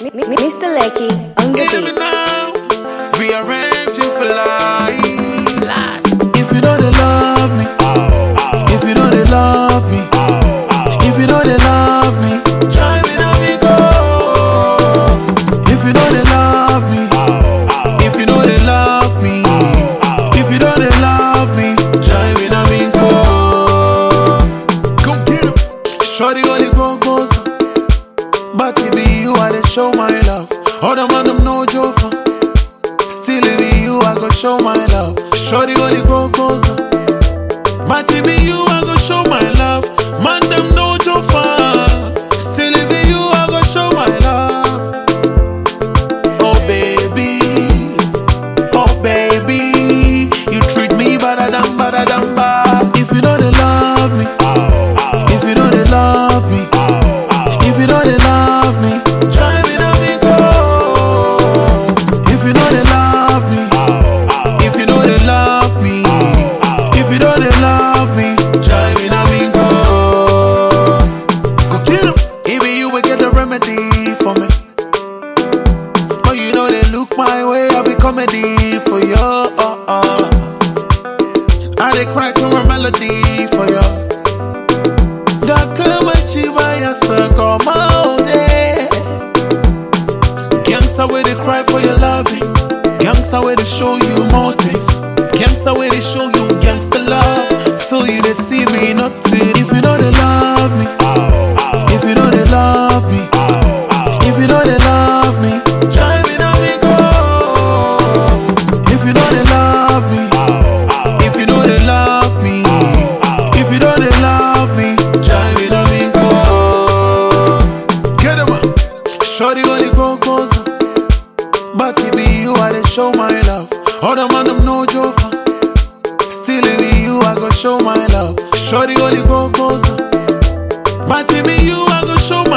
Mr. Lecky on the Even beat. now, rearrange you for life. Last. If you know they love me, if you know they love me, if you know they love me, try me now we go. If you know they love me, if you know they love me, if you know they love me, try me now we go. Go get 'em. Shorty only goes, but it be you I dey show my love. All them man them no joke. Still it be you I go show my love. Shorty only goes, but it be you I go show my love. Man them no joke. Still it be you I go show my love. Oh baby, you treat me better than bad. If you know they love me, if you know they love me, if you know they love me, try me now we go. If you know they love me, if you know they love me, if you know they love me, try me now we go. Go get 'em. Even you will get the remedy for me. Oh, you know they look my way, I'll be comedy for you. I dey cry to my melody for you. Come out there. Gangsta where they cry for your loving. Gangsta where they show you more things. Gangsta where they show you gangsta love. Still you they see me nothing. If you know they love me, if you know they love me, if you know they love me, try me now we go. If you know they love me, if you know they love me, if you know they love me, try me now we go. Get 'em up. Shorty only goes, but it be you I dey show my love. All them man them no joke. Still it be you I go show my love. Shorty only goes, but it be you I go show my